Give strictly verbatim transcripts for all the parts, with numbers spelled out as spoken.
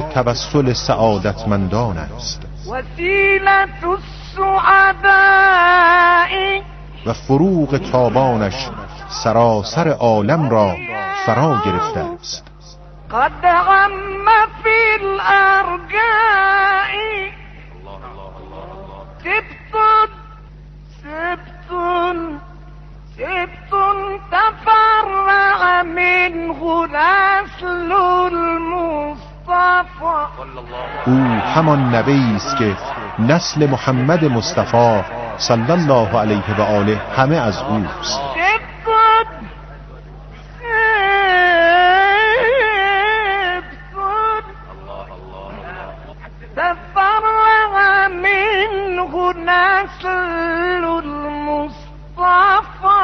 توسل سعادتمندان است. وسیلة السعداء و فروغ تابانش سراسر عالم را فرا گرفته است. قد عم فی الارجاء سبت سبت سبت تفرع منه نسل المصطفى. او همان نبی است که نسل محمد مصطفی صلی الله علیه و آله همه از اوست. تفرع منه نسل المصطفى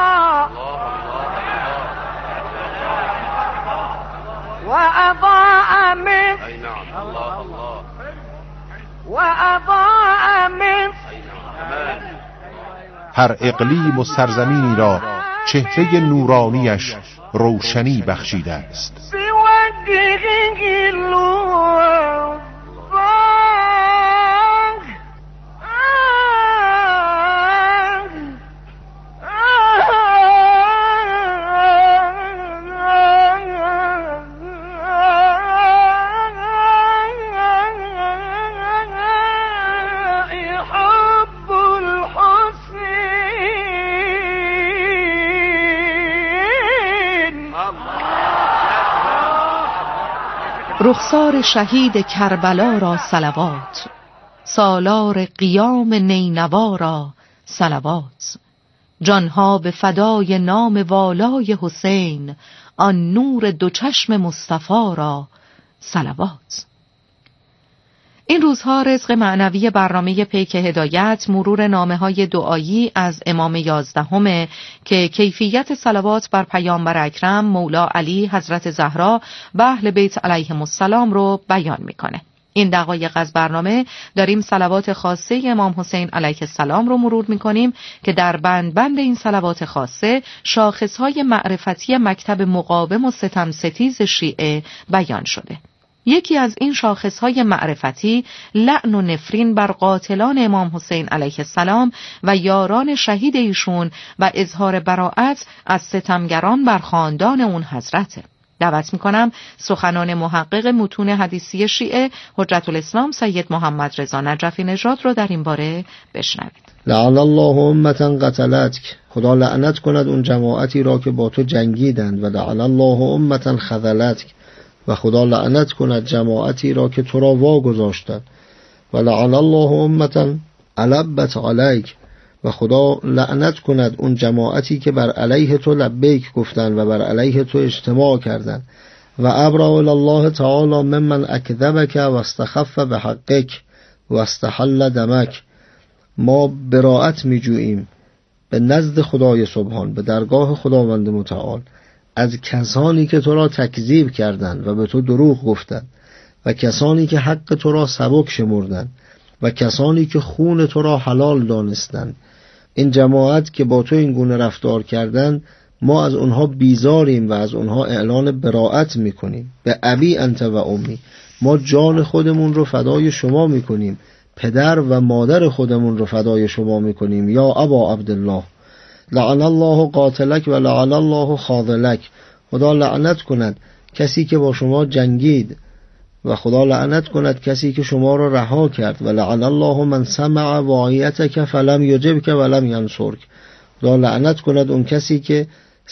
وأضاء من وأضاء من هر اقلیم و سرزمینی را چهره نورانیش روشنی بخشیده است. رخسار شهید کربلا را صلوات، سالار قیام نینوا را صلوات. جانها به فدای نام والای حسین، آن نور دو چشم مصطفی را صلوات. این روزها رزق معنوی برنامه پیک هدایت مرور نامه‌های دعایی از امام یازدهم که کیفیت صلوات بر پیامبر اکرم مولا علی حضرت زهرا و اهل بیت علیهم السلام رو بیان میکنه. این دقایق از برنامه داریم صلوات خاصه امام حسین علیه السلام رو مرور میکنیم که در بند بند این صلوات خاصه شاخصهای معرفتی مکتب مقاوم و ستم ستیز شیعه بیان شده. یکی از این شاخصهای معرفتی لعن و نفرین بر قاتلان امام حسین علیه السلام و یاران شهید ایشون و اظهار براءت از ستمگران بر خاندان اون حضرته. دعوت میکنم سخنان محقق متون حدیثی شیعه حجت الاسلام سید محمد رضا نجفی نژاد رو در این باره بشنوید. لعن الله امتا قتلتک، خدا لعنت کند اون جماعتی را که با تو جنگیدند، و لعن الله امتا خذلتک، و خدا لعنت کند جماعتی را که تو را واگذاشتند. و لعن الله امتا علبت علیک، و خدا لعنت کند اون جماعتی که بر علیه تو لبیک گفتند و بر علیه تو اجتماع کردند. و ابرأ الی الله تعالی ممن اکذبک و استخف بحقک و استحل دمک. ما براءت میجوییم به نزد خدای سبحان، به درگاه خداوند متعال، از کسانی که تو را تکذیب کردند و به تو دروغ گفتند، و کسانی که حق تو را سبک شمردند، و کسانی که خون تو را حلال دانستند. این جماعت که با تو این گونه رفتار کردند، ما از اونها بیزاریم و از اونها اعلان براءت میکنیم. به ابی انت و امی، ما جان خودمون رو فدای شما میکنیم، پدر و مادر خودمون رو فدای شما میکنیم. یا ابا عبدالله، لعن الله قاتلک و لعن الله خاذلک، خدا لعنت کند کسی که با شما جنگید، و خدا لعنت کند کسی که شما را رها کرد. و لعن الله من سمع وعیتک فلم یجبک ولم ینصرک، خدا لعنت کند اون کسی که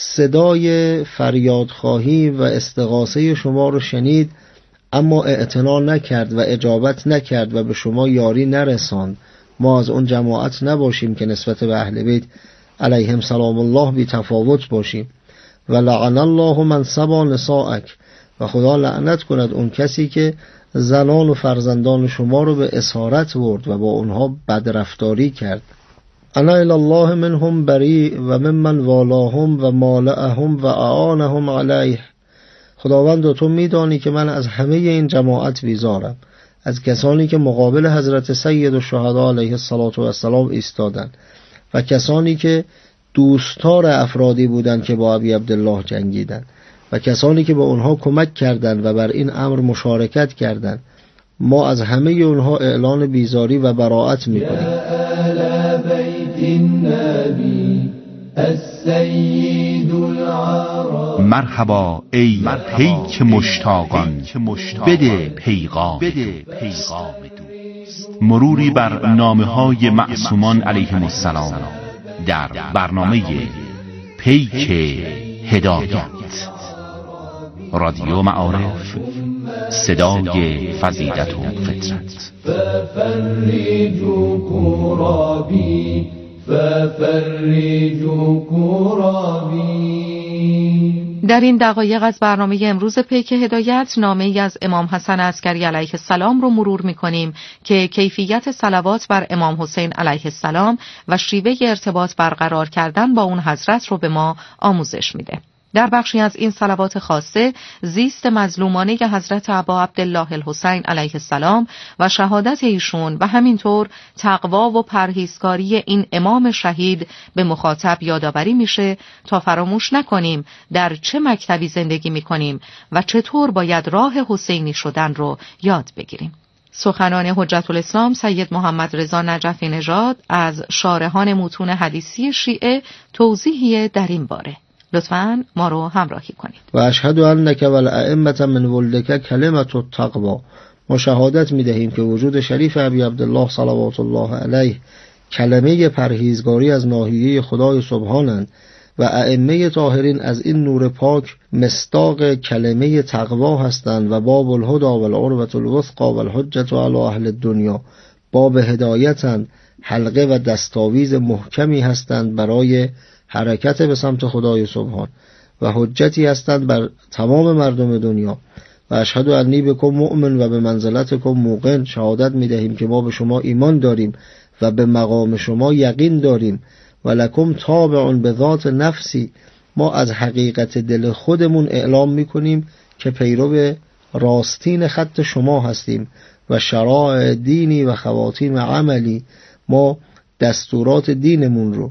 صدای فریادخواهی و استغاثه شما رو شنید اما اعتنا نکرد و اجابت نکرد و به شما یاری نرساند. ما از اون جماعت نباشیم که نسبت به اهل بیت علیهم سلام الله بی تفاوت باشیم. و لعن الله من سبا نساءک، و خدا لعنت کند اون کسی که زنان و فرزندان شما رو به اسارت برد و با اونها بدرفتاری کرد. انا الی الله منهم بری و ممن والاهم و مالعهم و اعانهم علیه، خداوند تو میدانی که من از همه این جماعت بیزارم، از کسانی که مقابل حضرت سید الشهدا علیه السلام ایستادند و کسانی که دوستار افرادی بودند که با ابی عبدالله جنگیدند و کسانی که به اونها کمک کردند و بر این امر مشارکت کردند ما از همه اونها اعلان بیزاری و براءت میکنیم. مرحبا ای پیک مشتاقان، بده پیغام دوست. مروری بر نامه های معصومان علیهم السلام در برنامه پیک هدایت. رادیو معارف، صدای فضیلت و فطرت. ففرجوا كرابي ففرجوا كرابي. در این دقایق از برنامه امروز پیک هدایت نامه ای از امام حسن عسکری علیه السلام رو مرور می کنیم که کیفیت صلوات بر امام حسین علیه السلام و شیوه ارتباط برقرار کردن با اون حضرت رو به ما آموزش میده. در بخشی از این صلوات خاصه زیست مظلومانه حضرت ابا عبدالله الحسین علیه السلام و شهادت ایشون و همینطور تقوا و پرهیزکاری این امام شهید به مخاطب یادآوری میشه تا فراموش نکنیم در چه مکتبی زندگی میکنیم و چطور باید راه حسینی شدن رو یاد بگیریم. سخنان حجت الاسلام سید محمد رضا نجفی نژاد از شارحان متون حدیثی شیعه توضیحی در این باره. لطفاً ما رو همراهی کنید. و اشهد انک والائمة من ولدک کلمة التقوا. ما شهادت می‌دهیم که وجود شریف ابی عبدالله صلوات الله علیه کلمه پرهیزگاری از ناحیه خدای سبحانند و ائمه طاهرین از این نور پاک مصداق کلمه تقوا هستند و باب الهدى والعروة الوثقى والحجة علی اهل الدنیا. باب هدایتند، حلقه و دستاویز محکمی هستند برای حرکت به سمت خدای سبحان و حجتی هستند بر تمام مردم دنیا. و اشهد انی بکم مؤمن و به منزلتکم موقن. شهادت میدهیم که ما به شما ایمان داریم و به مقام شما یقین داریم. و لکم تابع به ذات نفسی. ما از حقیقت دل خودمون اعلام میکنیم که پیرو راستین خط شما هستیم و شرائع دینی و خواتیم عملی. ما دستورات دینمون رو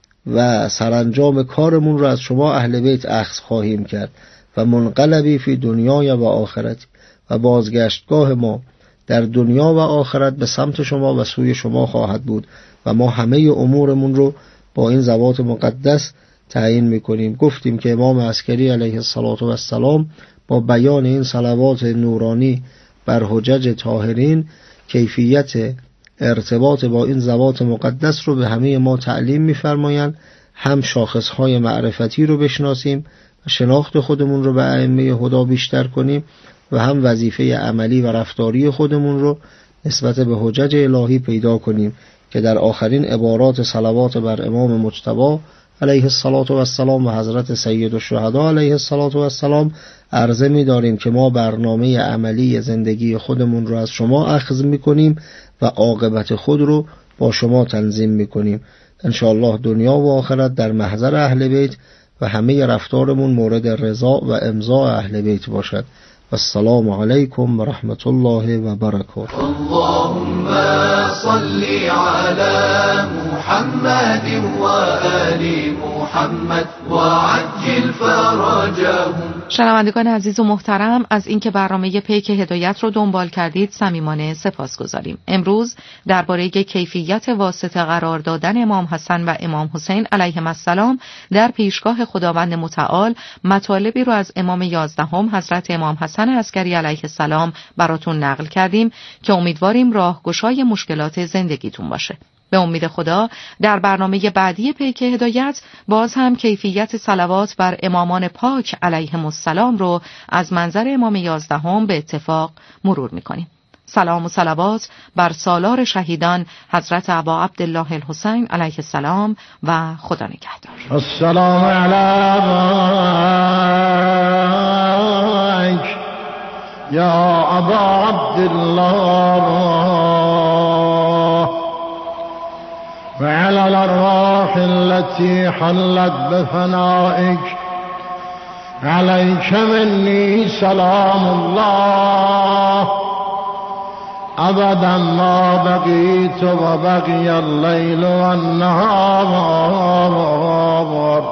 و سرانجام کارمون رو از شما اهل بیت اخذ خواهیم کرد و منقلبی فی دنیای و آخرت. و بازگشتگاه ما در دنیا و آخرت به سمت شما و سوی شما خواهد بود و ما همه امورمون رو با این ذوات مقدس تعیین میکنیم. گفتیم که امام عسکری علیه السلام با بیان این صلوات نورانی بر حجج طاهرین کیفیت ارتباط با این ذوات مقدس رو به همه ما تعلیم می‌فرمایند. هم شاخصهای معرفتی رو بشناسیم و شناخت خودمون رو به ائمه هدی بیشتر کنیم و هم وظیفه عملی و رفتاری خودمون رو نسبت به حجج الهی پیدا کنیم که در آخرین عبارات صلوات بر امام مجتبی علیه السلام و حضرت سید الشهدا علیه السلام عرضه می داریم که ما برنامه عملی زندگی خودمون رو از شما اخذ می کنیم و عاقبت خود رو با شما تنظیم می کنیم. انشاءالله دنیا و آخرت در محضر اهل بیت و همه رفتارمون مورد رضا و امضاء اهل بیت باشد. السلام علیکم و رحمت الله و برکاته. اللهم صل علی محمد و آل محمد و عجل فرجهم. شنوندگان عزیز و محترم، از اینکه برنامه پیک هدایت رو دنبال کردید صمیمانه سپاسگزاریم. امروز درباره کیفیت واسطه قرار دادن امام حسن و امام حسین علیهم السلام در پیشگاه خداوند متعال مطالبی رو از امام یازدهم حضرت امام حسن عسکری علیه السلام براتون نقل کردیم که امیدواریم راهگشای مشکلات زندگیتون باشه. به امید خدا در برنامه بعدی پیک هدایت باز هم کیفیت صلوات بر امامان پاک علیهم السلام رو از منظر امام یازدهم به اتفاق مرور میکنیم. سلام و صلوات بر سالار شهیدان حضرت ابا عبدالله الحسین علیه السلام و خدا نگهدار. السلام علیک یا ابا عبدالله وعلى الأرواح التي حلت بفنائك عليك مني سلام الله أبدا ما بقيت وبقي الليل والنهار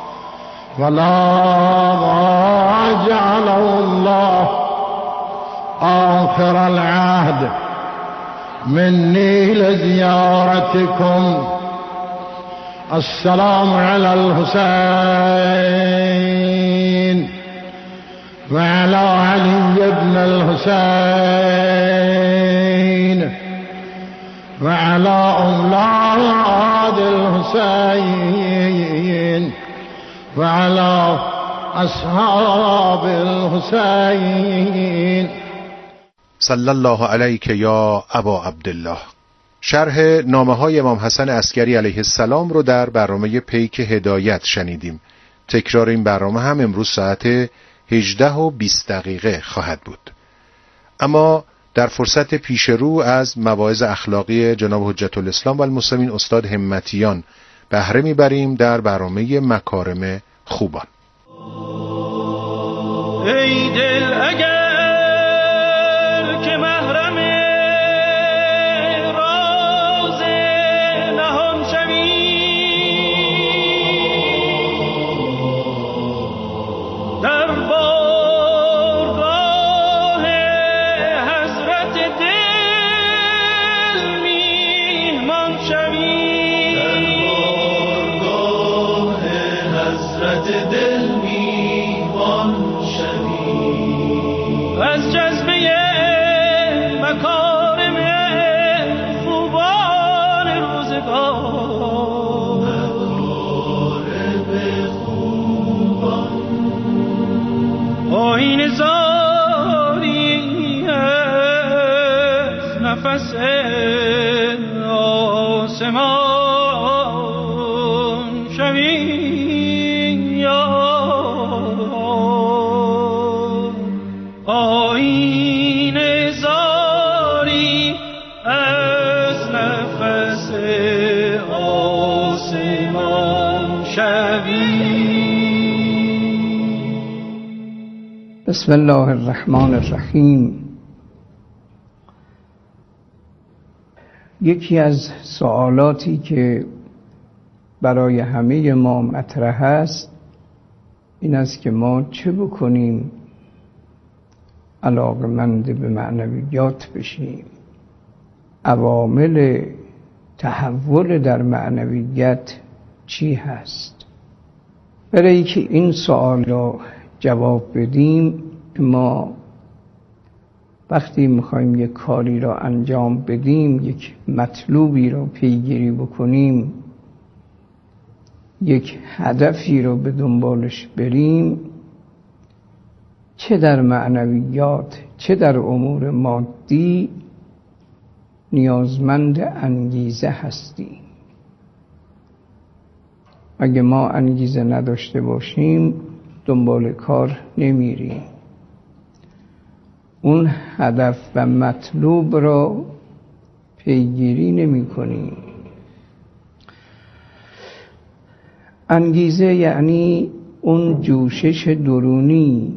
ولا جعله الله آخر العهد مني لزيارتكم. السلام على الحسين وعلى علي بن الحسين وعلى أولاد الحسين وعلى أصحاب الحسين. صلی الله علیک یا ابا عبدالله. شرح نامه های امام حسن عسکری علیه السلام رو در برنامه پیک هدایت شنیدیم. تکرار این برنامه هم امروز ساعت هجده و بیست دقیقه خواهد بود. اما در فرصت پیش رو از مواعظ اخلاقی جناب حجت الاسلام و المسلمین استاد همتیان بهره میبریم در برنامه مکارم خوبان. ای دل اگر که محرم راز نهان شوی، در بارگاه حضرت دل میهمان شوی، در بارگاه حضرت دل میهمان شوی، از جذبه مکارم خوبان روزگار، مکارم خوبان آیین زاری از نفس آسمان شوی یا آیین زاری از نفس آسمان شوی. بسم الله الرحمن الرحیم. یکی از سوالاتی که برای همه ما مطرح است این است که ما چه بکنیم علاقمند به معنویات بشیم. عوامل تحول در معنویت چی هست؟ برای که این سوال را جواب بدیم، ما وقتی میخوایم یک کاری را انجام بدیم، یک مطلوبی را پیگیری بکنیم، یک هدفی را به دنبالش بریم، چه در معنویات چه در امور مادی نیازمند انگیزه هستیم. اگه ما انگیزه نداشته باشیم دنبال کار نمیریم، اون هدف و مطلوب را پیگیری نمی کنیم. انگیزه یعنی اون جوشش درونی،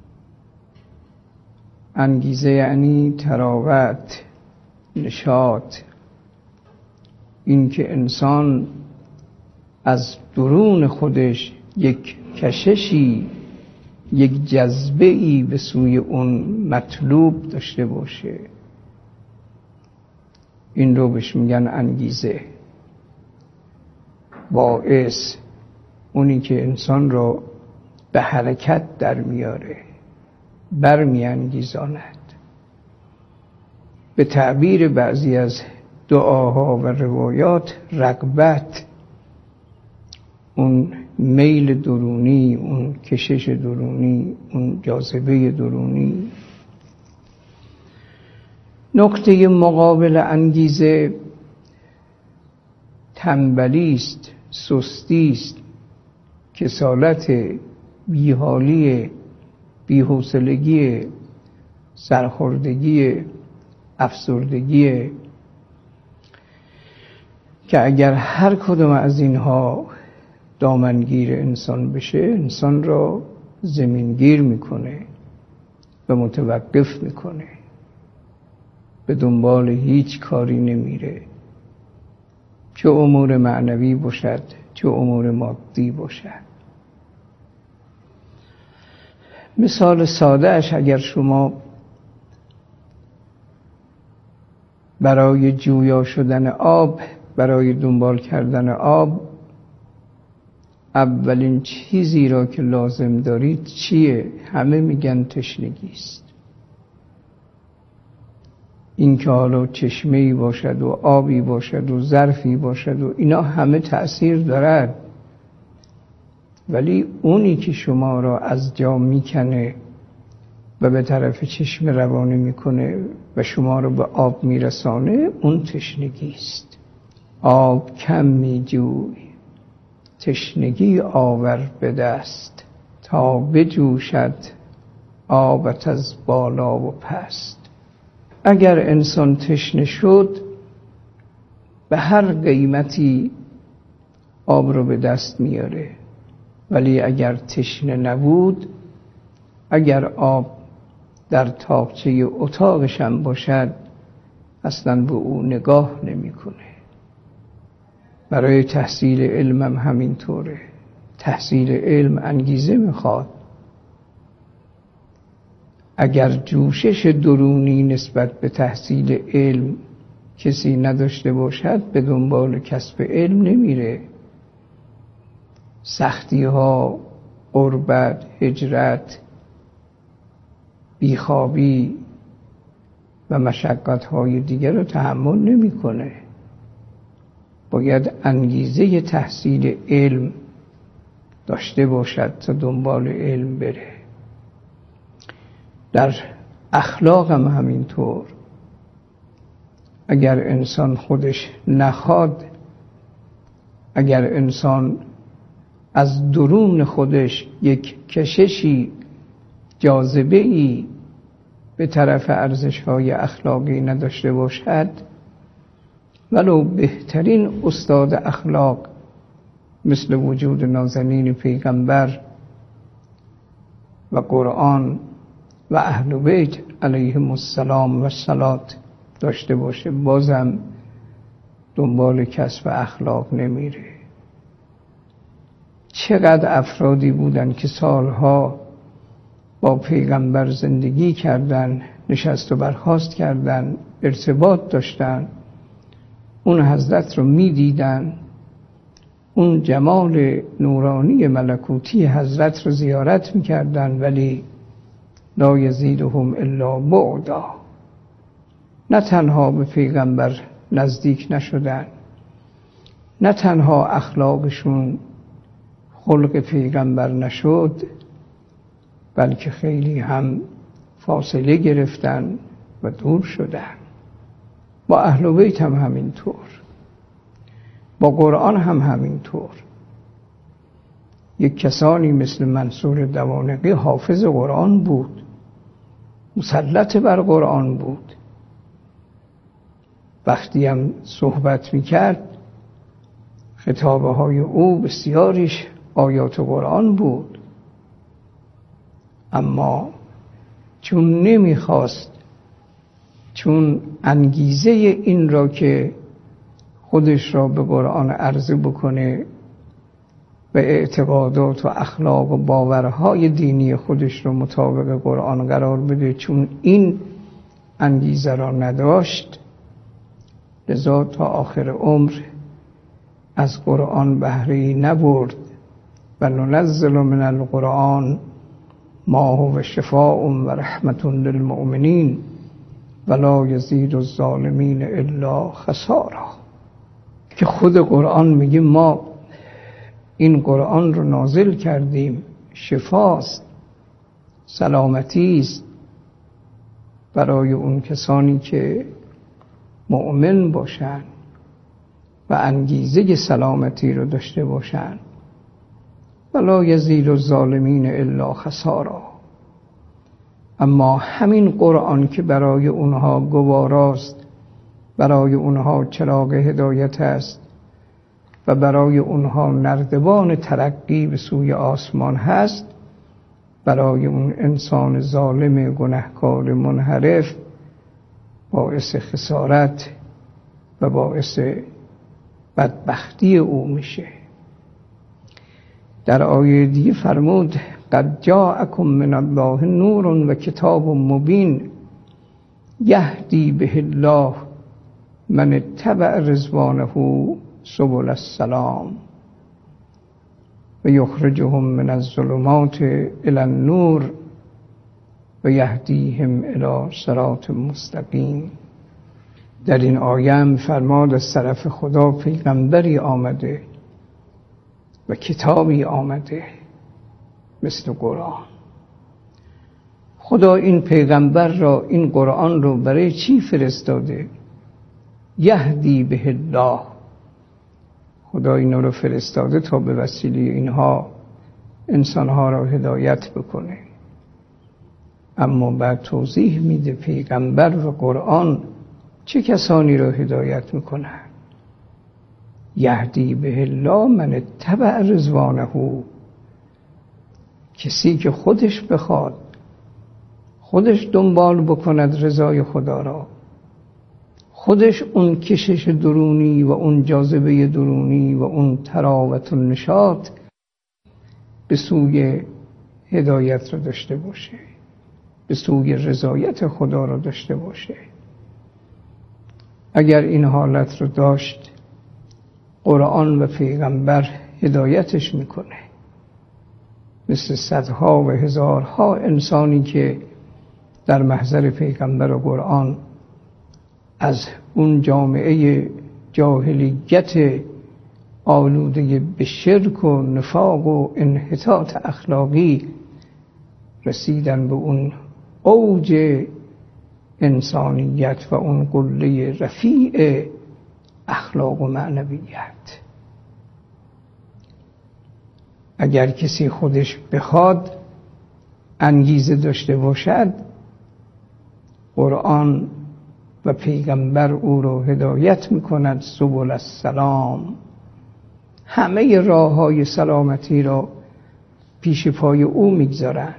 انگیزه یعنی تراوت، نشاط، این که انسان از درون خودش یک کششی، یک جذبه‌ای به سوی اون مطلوب داشته باشه. این رو بهش میگن انگیزه. باعث، اونی که انسان رو به حرکت در میاره، برمی انگیزاند. به تعبیر بعضی از دعاها و روایات، رغبت، اون میل درونی، اون کشش درونی، اون جاذبه درونی. نکته مقابل انگیزه تنبلی است، سستی است، کسالت، بیحالی، بی‌حوصلگی، سرخوردگی، افسردگی، که اگر هر کدوم از اینها دامنگیر انسان بشه، انسان را زمینگیر میکنه و متوقف میکنه، به دنبال هیچ کاری نمیره، چه امور معنوی باشد چه امور مادی باشد. مثال ساده اش اگر شما برای جویا شدن آب، برای دنبال کردن آب، اولین چیزی را که لازم دارید چیه؟ همه میگن تشنگی است. این که حالا چشمه‌ای باشد و آبی باشد و ظرفی باشد و اینا همه تأثیر دارد، ولی اونی که شما را از جا میکنه و به طرف چشم روانه میکنه و شما را به آب میرسانه، اون تشنگی است. آب کم میجوی، تشنگی آور به دست، تا بجوشد آبت از بالا و پست. اگر انسان تشنه شد به هر قیمتی آب رو به دست میاره، ولی اگر تشنه نبود، اگر آب در تاقچه اتاقش هم باشد اصلا به او نگاه نمیکنه. برای تحصیل علم هم همینطوره. تحصیل علم انگیزه میخواد. اگر جوشش درونی نسبت به تحصیل علم کسی نداشته باشد، به دنبال کسب علم نمیره. سختی ها، غربت، هجرت، بیخوابی و مشقت های دیگر رو تحمل نمیکنه. باید انگیزه تحصیل علم داشته باشد تا دنبال علم بره. در اخلاق هم همینطور. اگر انسان خودش نخواد، اگر انسان از درون خودش یک کششی، جاذبه‌ای به طرف ارزش‌های اخلاقی نداشته باشد، ولو بهترین استاد اخلاق مثل وجود نازنین پیغمبر و قرآن و اهل بیت علیهم السلام و صلات داشته باشه، بازم دنبال کسب اخلاق نمیره. چقدر افرادی بودن که سالها با پیغمبر زندگی کردن، نشست و برخاست کردن، ارتباط داشتن، اون حضرت رو میدیدن، اون جمال نورانی ملکوتی حضرت رو زیارت میکردن، ولی لا یزیدهم الا بعدا. نه تنها به پیغمبر نزدیک نشدن، نه تنها اخلاقشون خلق پیغمبر نشد، بلکه خیلی هم فاصله گرفتن و دور شدن. با اهل بیت هم همینطور، با قرآن هم همینطور. یک کسانی مثل منصور دوانقی حافظ قرآن بود، مسلط بر قرآن بود. وقتی هم صحبت میکرد خطابه های او بسیاریش آیات قرآن بود، اما چون نمیخواست، چون انگیزه این را که خودش را به قرآن عرضه بکنه و اعتقادات و اخلاق و باورهای دینی خودش را مطابق قرآن قرار بده، چون این انگیزه را نداشت، لذا تا آخر عمر از قرآن بهره‌ای نبرد. و ننزل من القرآن ما هو شفاء و رحمة للمؤمنین ولا یزید الظالمین الا خسارا. که خود قرآن میگه ما این قرآن رو نازل کردیم، شفاست، سلامتی است برای اون کسانی که مؤمن باشن و انگیزه سلامتی رو داشته باشن. ولا یزید الظالمین الا خسارا. اما همین قرآن که برای اونها گواراست، برای اونها چراغ هدایت است و برای اونها نردبان ترقی به سوی آسمان هست، برای اون انسان ظالم گنهکار منحرف باعث خسارت و باعث بدبختی او میشه. در آیه دیگه فرمود قد جاءکم من الله نور و کتاب مبین یهدی به الله من اتبع رضوانه سبل السلام و یخرجهم من الظلمات الی النور و یهدیهم الی صراط مستقیم. در این آیه هم فرماد از طرف خدا پیغمبری آمده و کتابی آمده مثل قرآن. خدا این پیغمبر را، این قرآن رو برای چی فرستاده؟ یهدی به الله. خدا این رو فرستاده تا به وسیله اینها انسانها را هدایت بکنه. اما بعد توضیح میده پیغمبر و قرآن چه کسانی را هدایت میکنن. یهدی به الله من اتبع رضوانه، کسی که خودش بخواد، خودش دنبال بکند رضای خدا را، خودش اون کشش درونی و اون جاذبه درونی و اون تراوت و نشاط به سوی هدایت را داشته باشه، به سوی رضایت خدا را داشته باشه. اگر این حالت رو داشت، قرآن و پیغمبر هدایتش میکنه. مثل صدها و هزارها انسانی که در محضر پیغمبر و قرآن از اون جامعه جاهلیت آلوده به شرک و نفاق و انحطاط اخلاقی رسیدن به اون اوج انسانیت و اون قله رفیع اخلاق و معنویت. اگر کسی خودش بخواد، انگیزه داشته باشد، قرآن و پیغمبر او رو هدایت میکند سبل السلام. همه راه های سلامتی را پیش پای او میگذارن.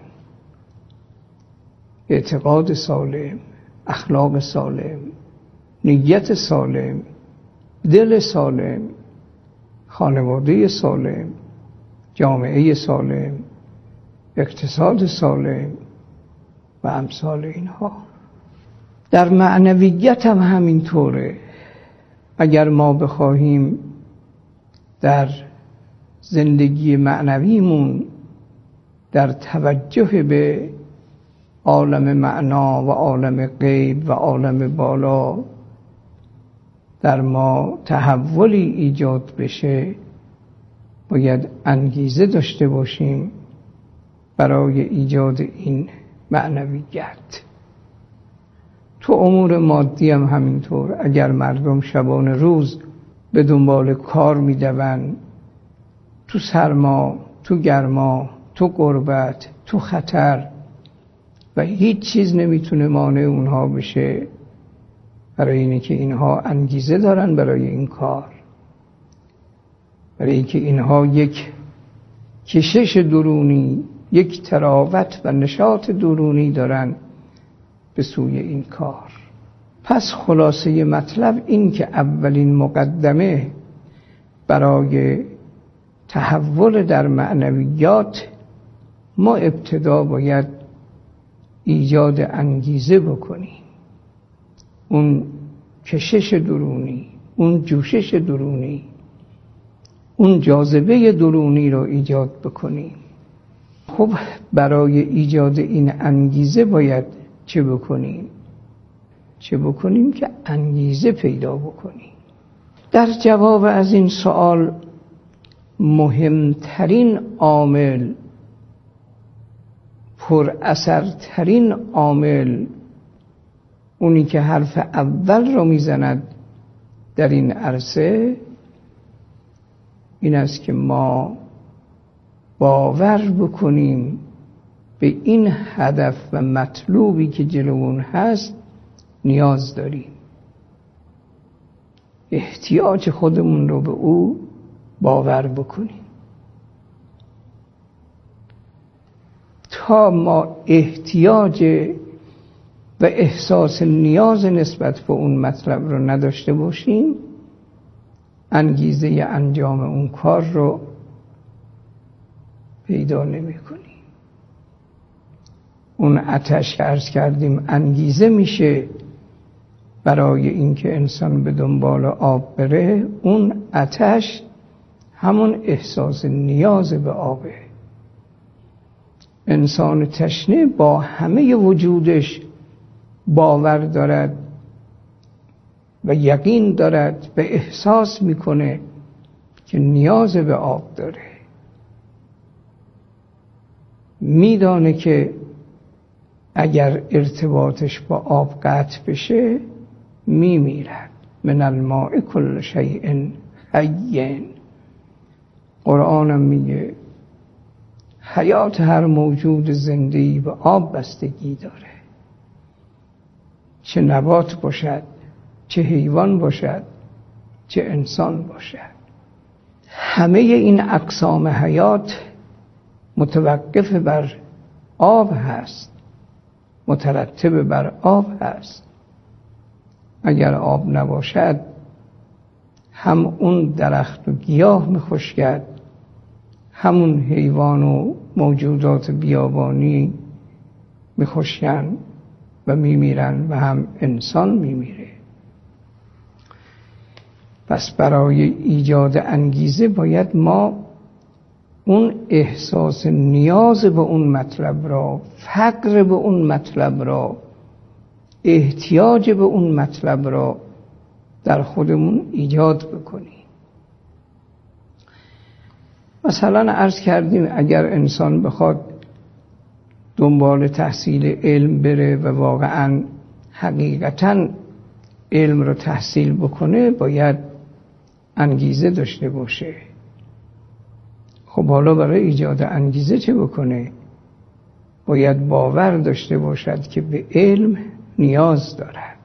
اعتقاد سالم، اخلاق سالم، نیت سالم، دل سالم، خانواده سالم، جامعه سالم، اقتصاد سالم و امثال اینها. در معنویت هم همینطوره. اگر ما بخواهیم در زندگی معنویمون در توجه به عالم معنا و عالم غیب و عالم بالا در ما تحولی ایجاد بشه، باید انگیزه داشته باشیم برای ایجاد این معنویت. تو امور مادی هم همینطور. اگر مردم شبانه روز به دنبال کار میدوند، تو سرما، تو گرما، تو غربت، تو خطر و هیچ چیز نمیتونه مانع اونها بشه، برای اینه که اینها انگیزه دارن برای این کار، برای اینکه اینها یک کشش درونی، یک تراوت و نشاط درونی دارن به سوی این کار. پس خلاصه مطلب این که اولین مقدمه برای تحول در معنویات، ما ابتدا باید ایجاد انگیزه بکنیم. اون کشش درونی، اون جوشش درونی، اون جاذبه درونی رو ایجاد بکنیم. خب برای ایجاد این انگیزه باید چه بکنیم؟ چه بکنیم که انگیزه پیدا بکنیم؟ در جواب از این سوال مهمترین عامل، پر اثرترین عامل، اونی که حرف اول رو میزند در این عرصه، این است که ما باور بکنیم به این هدف و مطلوبی که جلوون هست نیاز داریم. احتیاج خودمون رو به او باور بکنیم. تا ما احتیاج و احساس نیاز نسبت به اون مطلب رو نداشته باشیم، انگیزه انجام اون کار رو پیدا نمی کنیم. اون آتش که عرض کردیم انگیزه میشه برای اینکه انسان به دنبال آب بره، اون آتش همون احساس نیاز به آبه. انسان تشنه با همه وجودش باور دارد و یقین دارد و احساس میکنه که نیاز به آب داره. میدانه که اگر ارتباطش با آب قطع بشه میمیرد. من الماء کل شیء حی. قرآنم میگه حیات هر موجود زنده‌ای به آب بستگی داره، چه نبات باشد، چه حیوان باشد، چه انسان باشد. همه این اقسام حیات متوقف بر آب هست، مترتب بر آب هست. اگر آب نباشد هم اون درخت و گیاه می‌خشکد، همون حیوان و موجودات بیابانی می‌خشکن و میمیرن و هم انسان میمیره. پس برای ایجاد انگیزه باید ما اون احساس نیاز به اون مطلب را، فقر به اون مطلب را، احتیاج به اون مطلب را در خودمون ایجاد بکنیم. مثلا عرض کردیم اگر انسان بخواد دنبال تحصیل علم بره و واقعا حقیقتا علم رو تحصیل بکنه، باید انگیزه داشته باشه. خب حالا برای ایجاد انگیزه چه بکنه؟ باید باور داشته باشد که به علم نیاز دارد.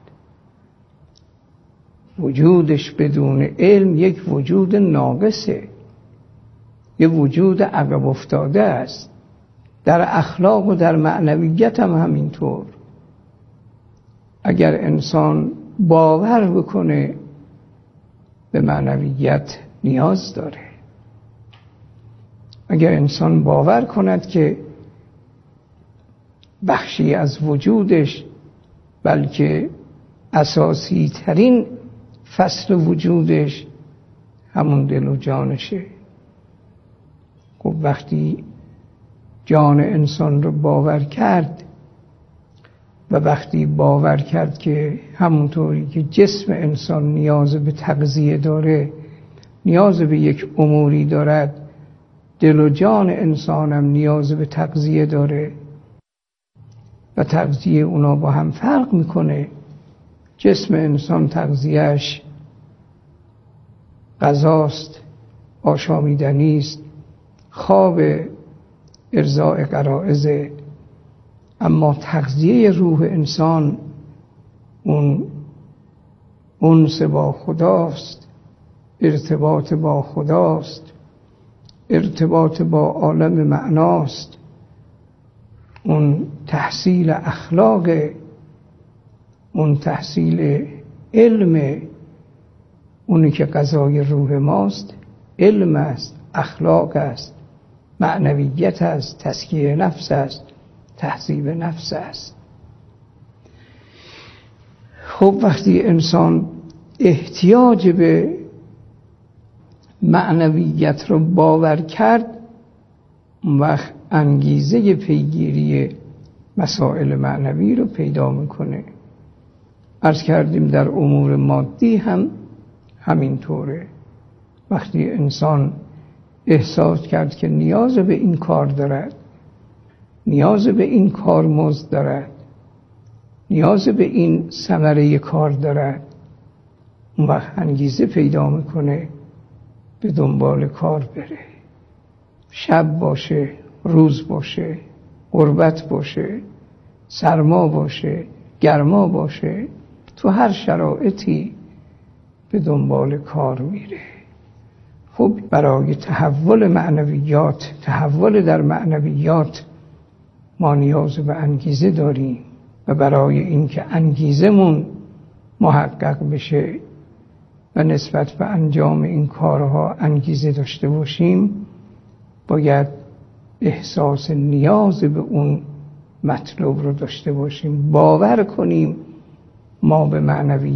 وجودش بدون علم یک وجود ناقصه، یک وجود عقب افتاده است. در اخلاق و در معنویت هم همینطور. اگر انسان باور بکنه به معنویت نیاز داره، اگر انسان باور کند که بخشی از وجودش، بلکه اساسی ترین فصل وجودش همون دل و جانشه، خب وقتی جان انسان رو باور کرد و وقتی باور کرد که همونطوری که جسم انسان نیاز به تغذیه داره، نیاز به یک اموری دارد، دل و جان انسانم نیاز به تغذیه داره و تغذیه اونا با هم فرق میکنه. جسم انسان تغذیهش غذاست، آشامیدنی است، خواب، ارضاء غرایز. اما تغذیه روح انسان اون انس با خداست، ارتباط با خداست، ارتباط با عالم معناست، اون تحصیل اخلاق، اون تحصیل علم، اونی که غذای روح ماست علم است، اخلاق است، معنویت است، تزکیه نفس است، تهذیب نفس است. خب وقتی انسان احتیاج به معنویت رو باور کرد، اون وقت انگیزه پیگیری مسائل معنوی رو پیدا میکنه. عرض کردیم در امور مادی هم همینطوره. وقتی انسان احساس کرد که نیاز به این کار دارد، نیاز به این کارمزد دارد، نیاز به این ثمره کار دارد، اون وقت انگیزه پیدا میکنه به دنبال کار بره. شب باشه، روز باشه، غربت باشه، سرما باشه، گرما باشه، تو هر شرایطی به دنبال کار میره. خب برای تحول معنویات، تحول در معنویات ما نیاز به انگیزه داریم و برای اینکه انگیزمون محقق بشه و نسبت به انجام این کارها انگیزه داشته باشیم، باید احساس نیاز به اون مطلوب رو داشته باشیم، باور کنیم ما به معنویات